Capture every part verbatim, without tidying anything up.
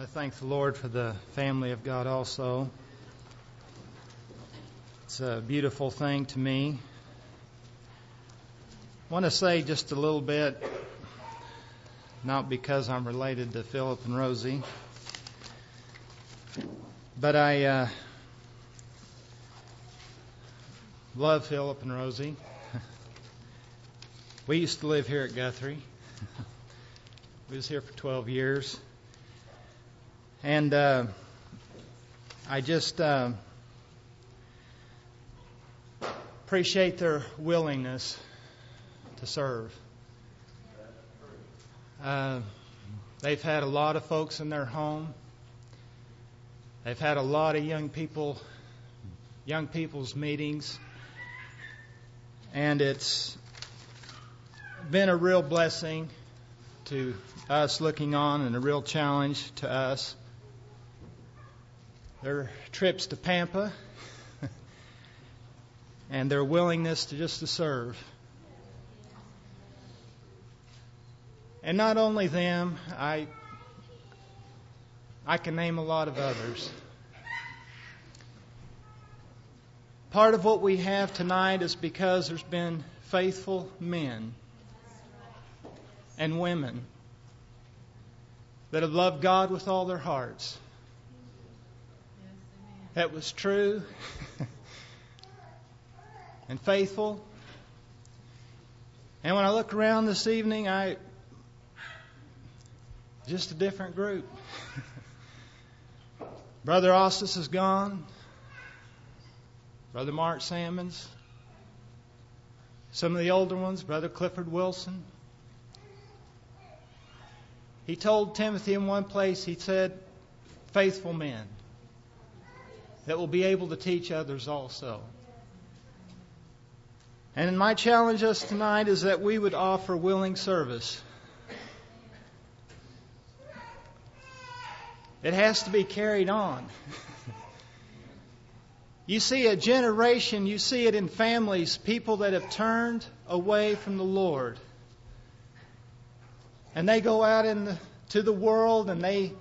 thank the Lord for the family of God also. It's a beautiful thing to me. I want to say just a little bit, not because I'm related to Philip and Rosie, but I uh, love Philip and Rosie. We used to live here at Guthrie. We was here for twelve years. And uh, I just uh, appreciate their willingness to serve. Uh, they've had a lot of folks in their home. They've had a lot of young people, young people's meetings. And it's been a real blessing to us looking on and a real challenge to us. Their trips to Pampa and their willingness to just to serve. And not only them, I I can name a lot of others. Part of what we have tonight is because there's been faithful men and women that have loved God with all their hearts. That was true and faithful. And when I look around this evening, I just a different group. Brother Ostis is gone. Brother Mark Salmons. Some of the older ones, Brother Clifford Wilson. He told Timothy in one place, he said, faithful men that will be able to teach others also. And my challenge us tonight is that we would offer willing service. It has to be carried on. You see a generation, you see it in families, people that have turned away from the Lord. And they go out into the, the world and they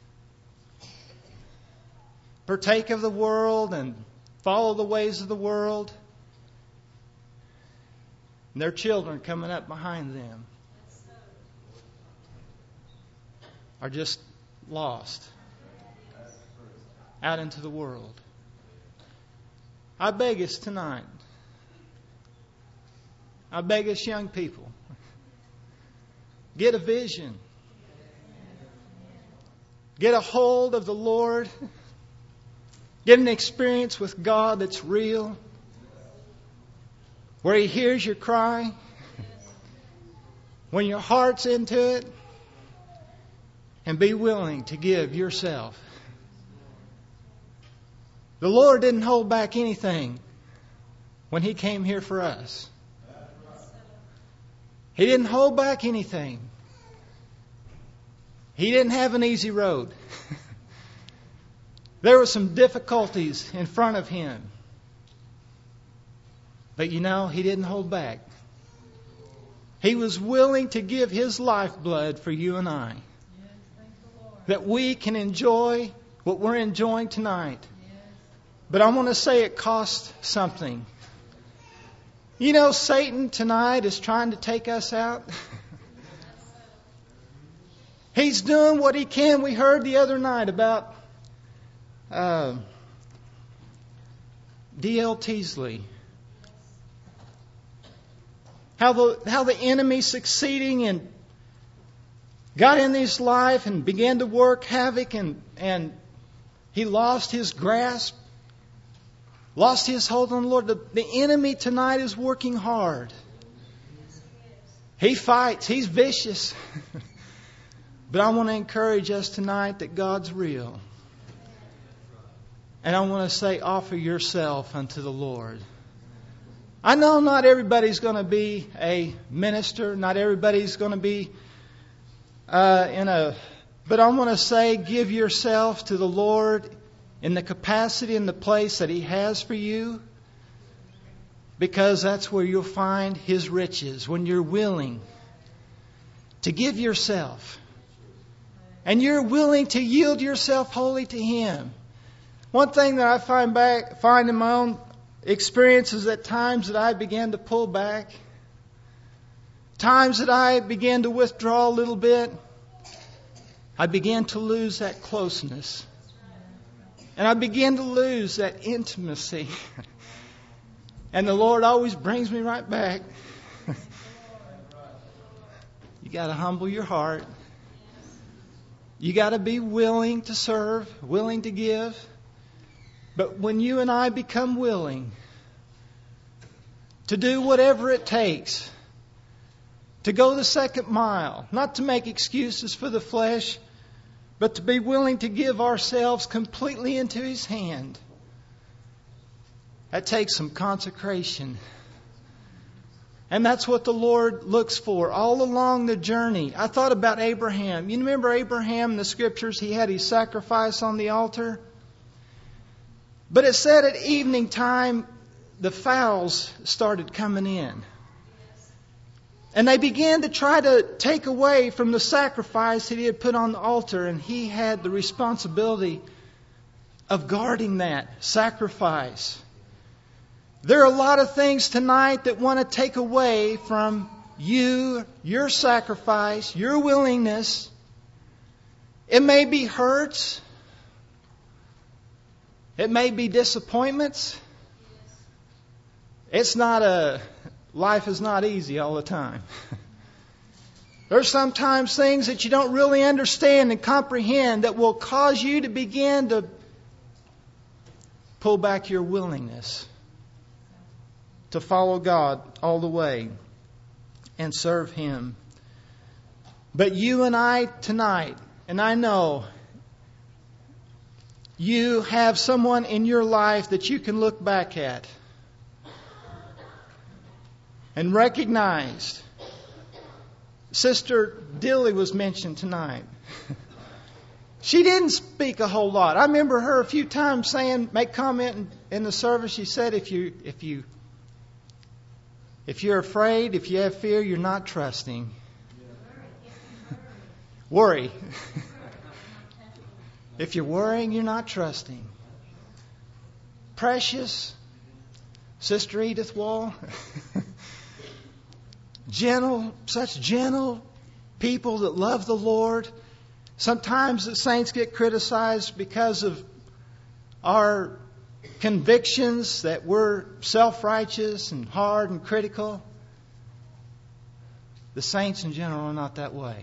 partake of the world and follow the ways of the world. And their children coming up behind them are just lost out into the world. I beg us tonight, I beg us young people, get a vision. Get a hold of the Lord. Get an experience with God that's real. Where He hears your cry. When your heart's into it. And be willing to give yourself. The Lord didn't hold back anything when He came here for us. He didn't hold back anything. He didn't have an easy road. There were some difficulties in front of Him. But you know, He didn't hold back. He was willing to give His lifeblood for you and I. Yes, thank the Lord. That we can enjoy what we're enjoying tonight. Yes. But I want to say it cost something. You know, Satan tonight is trying to take us out. He's doing what he can. We heard the other night about uh, D L Teasley. How the how the enemy succeeding and got in his life and began to work havoc and, and he lost his grasp, lost his hold on the Lord. The, the enemy tonight is working hard. He fights. He's vicious. But I want to encourage us tonight that God's real. And I want to say, offer yourself unto the Lord. I know not everybody's going to be a minister. Not everybody's going to be uh, in a... But I want to say, give yourself to the Lord in the capacity and the place that He has for you. Because that's where you'll find His riches. When you're willing to give yourself. and you're willing to yield yourself wholly to Him. One thing that I find back, find in my own experience is at times that I began to pull back, times that I began to withdraw a little bit, I began to lose that closeness. And I began to lose that intimacy. And the Lord always brings me right back. You got to humble your heart. You got to be willing to serve, willing to give. But when you and I become willing to do whatever it takes, to go the second mile, not to make excuses for the flesh, but to be willing to give ourselves completely into His hand, that takes some consecration. And that's what the Lord looks for all along the journey. I thought about Abraham. You remember Abraham in the Scriptures? He had his sacrifice on the altar. But it said at evening time, the fowls started coming in. And they began to try to take away from the sacrifice that he had put on the altar. And he had the responsibility of guarding that sacrifice. There are a lot of things tonight that want to take away from you, your sacrifice, your willingness. It may be hurts. It may be disappointments. It's not a, life is not easy all the time. There's sometimes things that you don't really understand and comprehend that will cause you to begin to pull back your willingness to follow God all the way and serve Him. But you and I tonight, and I know you have someone in your life that you can look back at and recognize. Sister Dilly was mentioned tonight. She didn't speak a whole lot. I remember her a few times saying, make comment in, in the service. She said, if you, if you, if you're afraid, if you have fear, you're not trusting. Worry. If you're worrying, you're not trusting. Precious. Sister Edith Wall. Gentle, such gentle people that love the Lord. Sometimes the saints get criticized because of our convictions that we're self-righteous and hard and critical. The saints in general are not that way.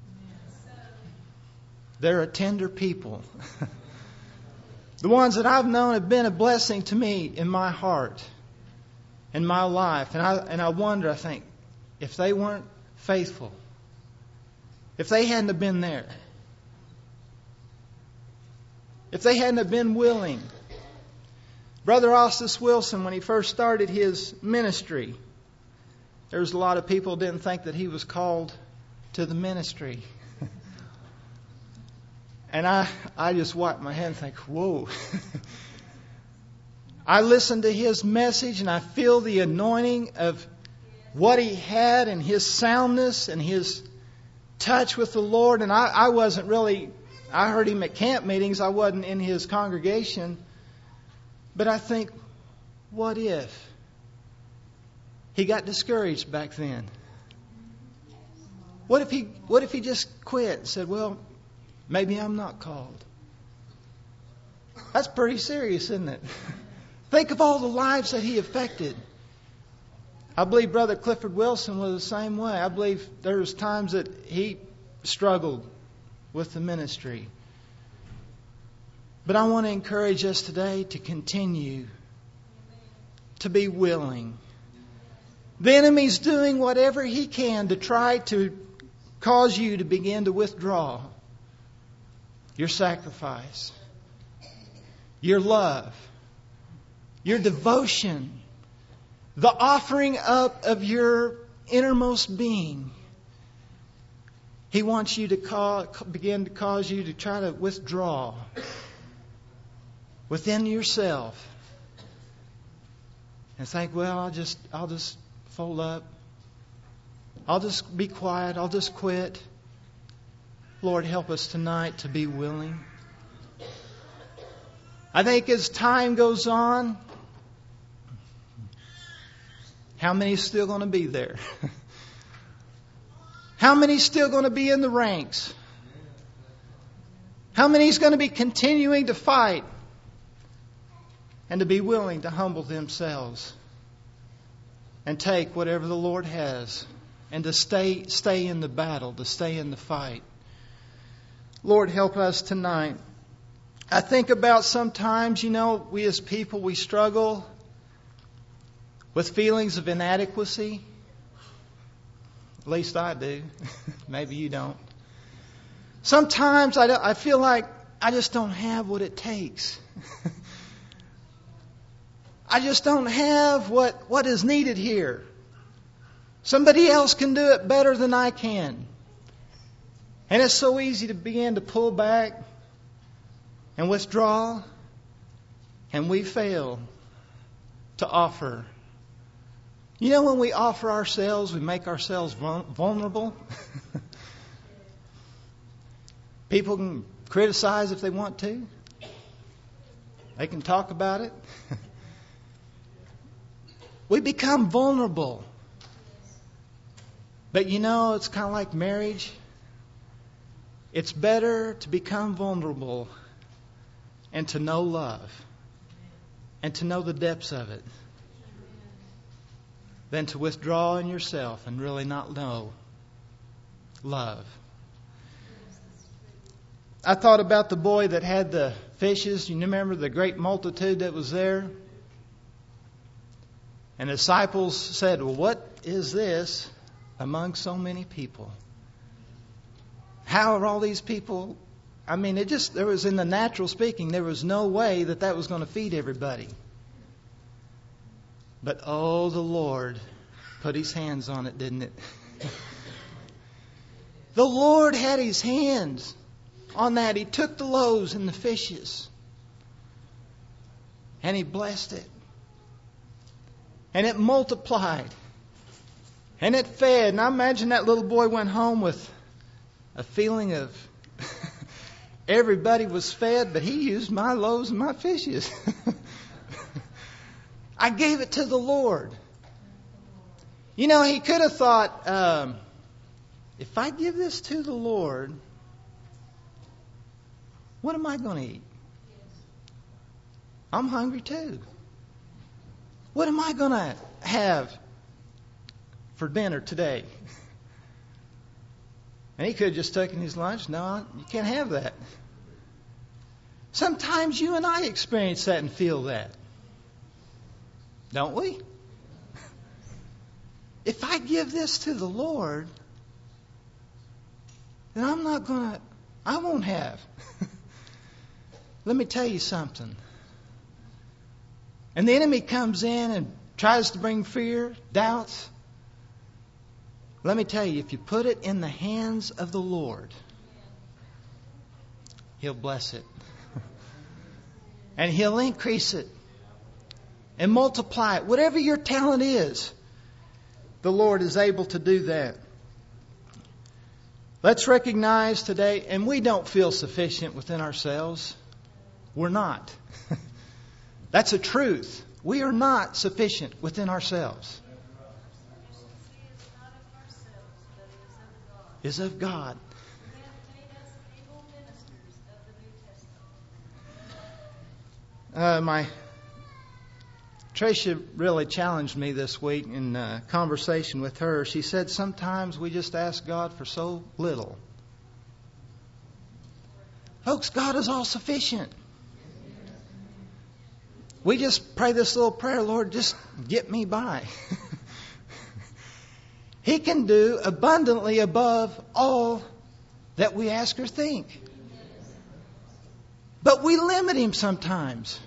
They're a tender people. The ones that I've known have been a blessing to me in my heart, in my life. And I, and I wonder, I think, if they weren't faithful, if they hadn't have been there, if they hadn't have been willing. Brother Ostis Wilson, when he first started his ministry, there was a lot of people who didn't think that he was called to the ministry. And I, I just wiped my head and think, whoa. I listened to his message and I feel the anointing of what he had and his soundness and his touch with the Lord. And I, I wasn't really, I heard him at camp meetings. I wasn't in his congregation. But I think, what if he got discouraged back then? What if he, what if he just quit and said, well, maybe I'm not called? That's pretty serious, isn't it? Think of all the lives that he affected. I believe Brother Clifford Wilson was the same way. I believe there was times that he struggled with the ministry. But I want to encourage us today to continue to be willing. The enemy's doing whatever he can to try to cause you to begin to withdraw your sacrifice, your love, your devotion, the offering up of your innermost being. He wants you to call, begin to cause you to try to withdraw within yourself and think, well, I'll just, I'll just fold up. I'll just be quiet. I'll just quit. Lord, help us tonight to be willing. I think as time goes on, how many's still going to be there? How many's still going to be in the ranks? How many's going to be continuing to fight and to be willing to humble themselves and take whatever the Lord has and to stay stay in the battle, to stay in the fight? Lord, help us tonight. I think about sometimes, you know, we as people, we struggle with feelings of inadequacy. At least I do. Maybe you don't. Sometimes I, I feel like I just don't have what it takes. I just don't have what, what is needed here. Somebody else can do it better than I can. And it's so easy to begin to pull back and withdraw. And we fail to offer. You know, when we offer ourselves, we make ourselves vulnerable. People can criticize if they want to. They can talk about it. We become vulnerable. But you know, it's kind of like marriage. It's better to become vulnerable and to know love and to know the depths of it than to withdraw in yourself and really not know love. I thought about the boy that had the fishes. You remember the great multitude that was there? And the disciples said, well, what is this among so many people? How are all these people? I mean, it just, there was, in the natural speaking, there was no way that that was going to feed everybody. But oh, the Lord put His hands on it, didn't it? The Lord had His hands on that. He took the loaves and the fishes and He blessed it. And it multiplied. And it fed. And I imagine that little boy went home with a feeling of everybody was fed, but he used my loaves and my fishes. I gave it to the Lord. You know, he could have thought, um, if I give this to the Lord, what am I going to eat? I'm hungry too. What am I going to have for dinner today? And he could have just taken his lunch. No, you can't have that. Sometimes you and I experience that and feel that. Don't we? If I give this to the Lord, then I'm not going to, I won't have. Let me tell you something. And the enemy comes in and tries to bring fear, doubts. Let me tell you, if you put it in the hands of the Lord, He'll bless it. And He'll increase it. And multiply it. Whatever your talent is, the Lord is able to do that. Let's recognize today, and we don't feel sufficient within ourselves. We're not. That's a truth. We are not sufficient within ourselves. Is of God. Uh, my Tricia really challenged me this week in a conversation with her. She said sometimes we just ask God for so little. Folks, God is all sufficient. We just pray this little prayer, Lord, just get me by. He can do abundantly above all that we ask or think. But we limit Him sometimes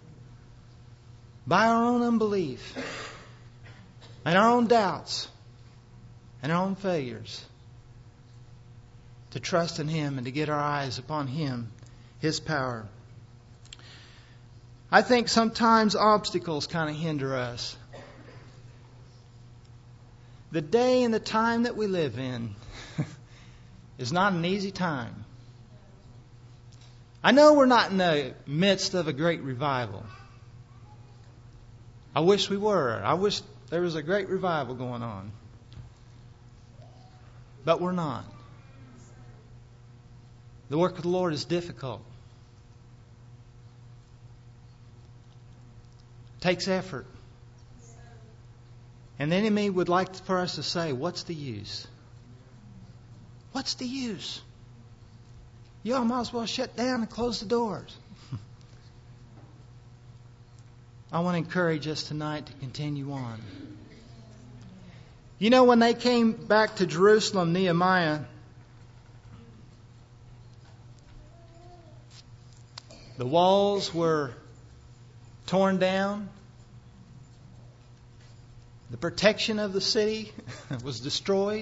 by our own unbelief and our own doubts and our own failures to trust in Him and to get our eyes upon Him, His power. I think sometimes obstacles kind of hinder us. The day and the time that we live in is not an easy time. I know we're not in the midst of a great revival. I wish we were. I wish there was a great revival going on. But we're not. The work of the Lord is difficult. It takes effort. And the enemy would like for us to say, what's the use? What's the use? You all might as well shut down and close the doors. I want to encourage us tonight to continue on. You know, when they came back to Jerusalem, Nehemiah, the walls were torn down. The protection of the city was destroyed.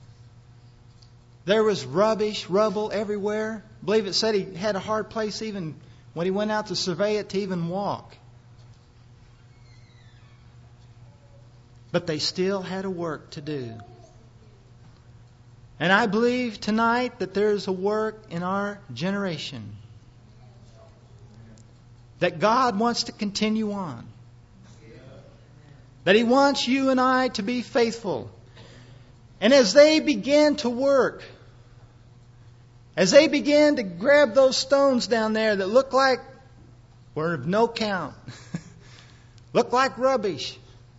There was rubbish, rubble everywhere. I believe it said he had a hard place even when he went out to survey it to even walk. But they still had a work to do. And I believe tonight that there is a work in our generation that God wants to continue on. That He wants you and I to be faithful. And as they began to work, as they began to grab those stones down there that looked like were of no count, looked like rubbish,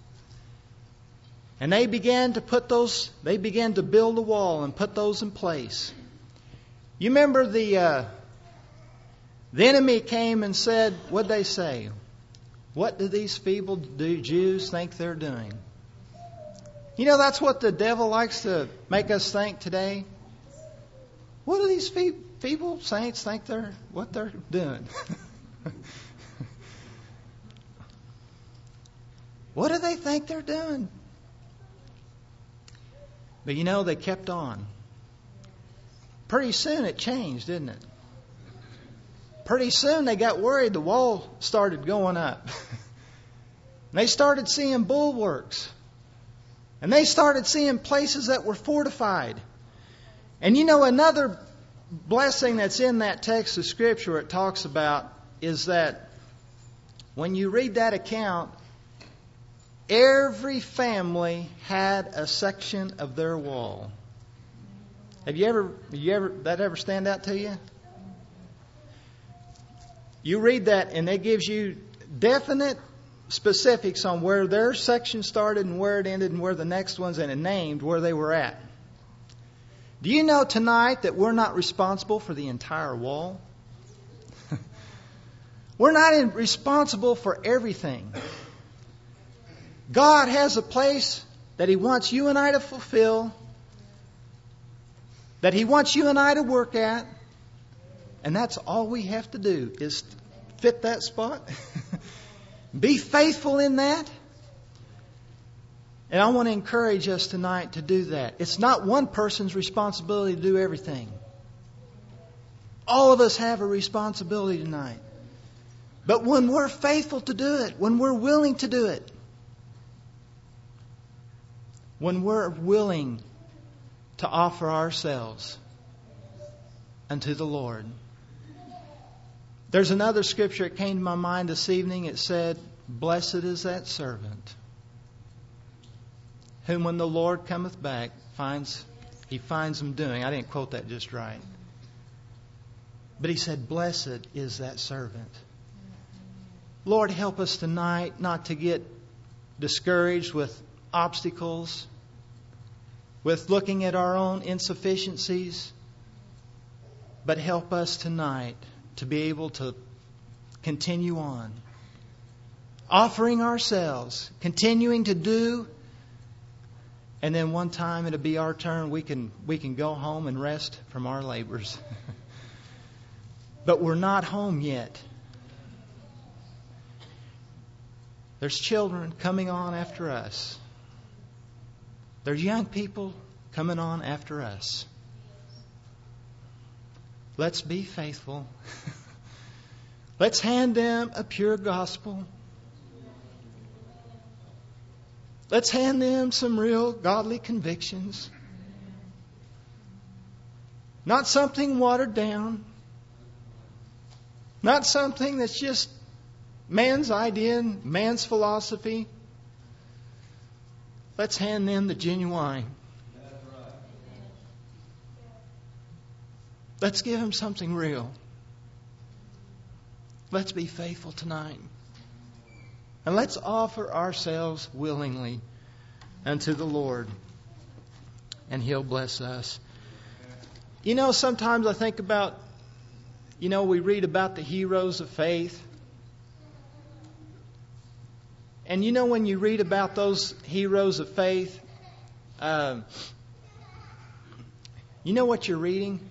and they began to put those, they began to build a wall and put those in place. You remember the uh, the enemy came and said, what'd they say? What do these feeble Jews think they're doing? You know, that's what the devil likes to make us think today. What do these fe- feeble saints think they're, what they're doing? What do they think they're doing? But you know, they kept on. Pretty soon it changed, didn't it? Pretty soon they got worried. The wall started going up. They started seeing bulwarks. And they started seeing places that were fortified. And you know, another blessing that's in that text of Scripture it talks about is that when you read that account, every family had a section of their wall. Have you ever, have you ever, that ever stand out to you? You read that and it gives you definite specifics on where their section started and where it ended and where the next one's, and it named where they were at. Do you know tonight that we're not responsible for the entire wall? We're not in, responsible for everything. God has a place that He wants you and I to fulfill, that He wants you and I to work at, and that's all we have to do is fit that spot. Be faithful in that. And I want to encourage us tonight to do that. It's not one person's responsibility to do everything. All of us have a responsibility tonight. But when we're faithful to do it, when we're willing to do it, when we're willing to offer ourselves unto the Lord. There's another scripture that came to my mind this evening. It said, blessed is that servant whom when the Lord cometh back, finds He finds them doing. I didn't quote that just right. But He said, blessed is that servant. Lord, help us tonight not to get discouraged with obstacles, with looking at our own insufficiencies, but help us tonight to be able to continue on, offering ourselves, continuing to do, and then one time it'll be our turn. We can we can go home and rest from our labors. But we're not home yet. There's children coming on after us. There's young people coming on after us. Let's be faithful. Let's hand them a pure gospel. Let's hand them some real godly convictions. Not something watered down. Not something that's just man's idea and man's philosophy. Let's hand them the genuine. Let's give them something real. Let's be faithful tonight. And let's offer ourselves willingly unto the Lord. And He'll bless us. You know, sometimes I think about, you know, we read about the heroes of faith. And you know, when you read about those heroes of faith, um, you know what you're reading?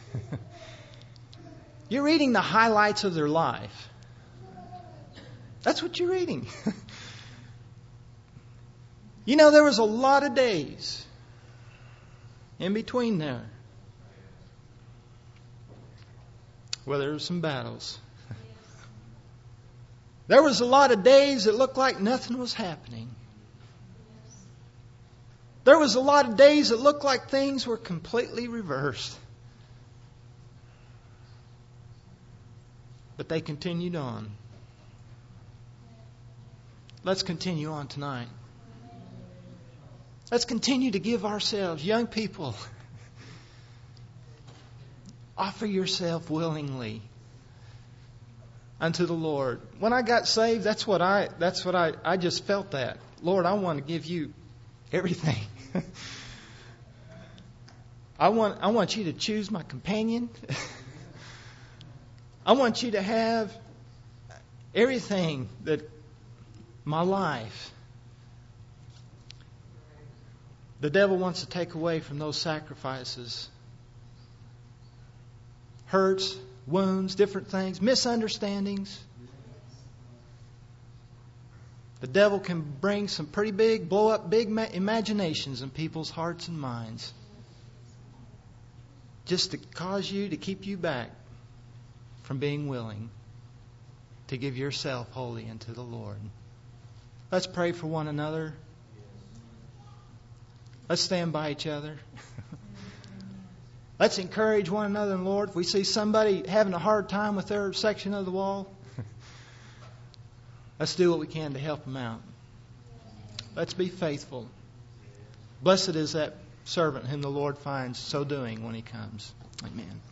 You're reading the highlights of their life. That's what you're reading. You know, there was a lot of days in between there where there were some battles. There was a lot of days that looked like nothing was happening. There was a lot of days that looked like things were completely reversed. But they continued on. Let's continue on tonight. Let's continue to give ourselves, young people, offer yourself willingly unto the Lord. When I got saved, that's what I that's what I, I just felt that. Lord, I want to give you everything. I want I want you to choose my companion. I want you to have everything that my life. The devil wants to take away from those sacrifices. Hurts, wounds, different things, misunderstandings. The devil can bring some pretty big, blow up big imaginations in people's hearts and minds. Just to cause you, to keep you back from being willing to give yourself wholly unto the Lord. Let's pray for one another. Let's stand by each other. Let's encourage one another in the Lord. If we see somebody having a hard time with their section of the wall, let's do what we can to help them out. Let's be faithful. Blessed is that servant whom the Lord finds so doing when He comes. Amen.